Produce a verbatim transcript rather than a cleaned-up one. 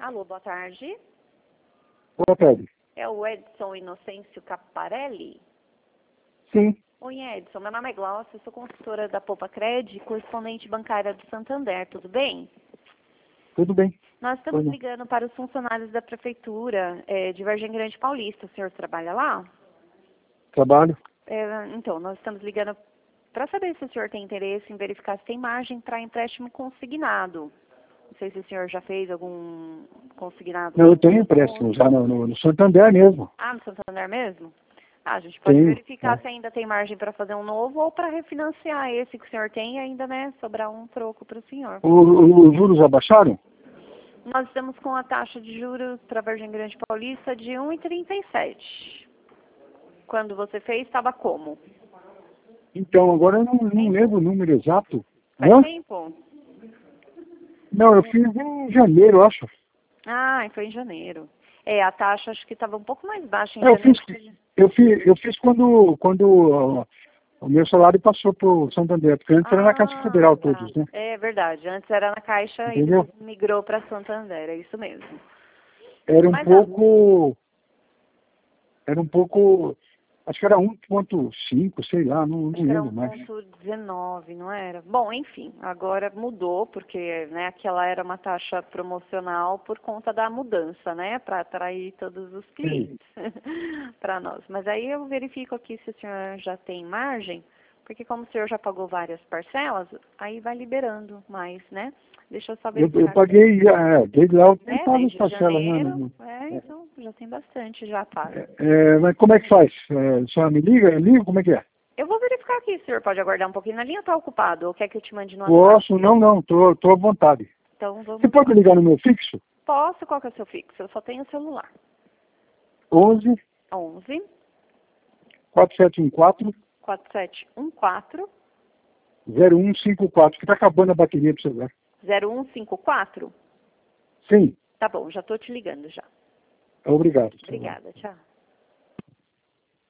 Alô, boa tarde. Boa tarde. É o Edson Inocêncio Caparelli? Sim. Oi, Edson. Meu nome é Glaucia, sou consultora da Poupa Cred, correspondente bancária do Santander. Tudo bem? Tudo bem. Nós estamos Pois ligando para os funcionários da Prefeitura é, de Vargem Grande Paulista. O senhor trabalha lá? Trabalho. É, então, nós estamos ligando para saber se o senhor tem interesse em verificar se tem margem para empréstimo consignado. Não sei se o senhor já fez algum consignado. Eu tenho empréstimo já no, no, no Santander mesmo. Ah, no Santander mesmo? Ah, a gente pode Tenho, verificar né? se ainda tem margem para fazer um novo ou para refinanciar esse que o senhor tem e ainda, né, sobrar um troco para o senhor. O, o- os juros abaixaram? Nós estamos com a taxa de juros para Vargem Grande Paulista de um vírgula trinta e sete. Quando você fez, estava como? Então, agora eu não, não lembro o número exato. Faz Hã? tempo? Não, eu fiz em janeiro, eu acho. Ah, foi em janeiro. É, a taxa acho que estava um pouco mais baixa em É, eu janeiro. fiz, Porque... eu fiz, eu fiz quando, quando ó, o meu salário passou para o Santander, porque antes era na Caixa Ah, Federal tá. todos, né? É verdade. Antes era na Caixa e Entendeu? depois migrou para Santander, é isso mesmo. Era um Mas a, pouco, era um pouco, acho que era um ponto cinco, sei lá, não, acho não que era lembro mais. um ponto dezenove, não era? Bom, enfim, agora mudou, porque né, aquela era uma taxa promocional por conta da mudança, né? Para atrair todos os clientes para nós. Mas aí eu verifico aqui se o senhor já tem margem, porque como o senhor já pagou várias parcelas, aí vai liberando mais, né? Deixa eu só Eu, verificar eu aqui. paguei, é, desde lá eu tenho É, pago as desde parcelas, né? janeiro, Não- é, então já tem bastante já pago. É, mas como é que faz? É, só me liga? Eu ligo? Como é que é? Eu vou verificar aqui, o senhor pode aguardar um pouquinho na linha ou está ocupado? Ou quer que eu te mande no WhatsApp? Posso? Não, não, tô, tô à vontade. Então Você vamos pode lá. ligar no meu fixo? Posso? Qual que é o seu fixo? Eu só tenho o celular. onze, onze, quatro sete um quatro, quatro sete um quatro, zero um cinco quatro, que tá acabando a bateria do celular. zero um cinco quatro? Sim, Tá bom, já estou te ligando já. obrigado. Obrigada, tchau.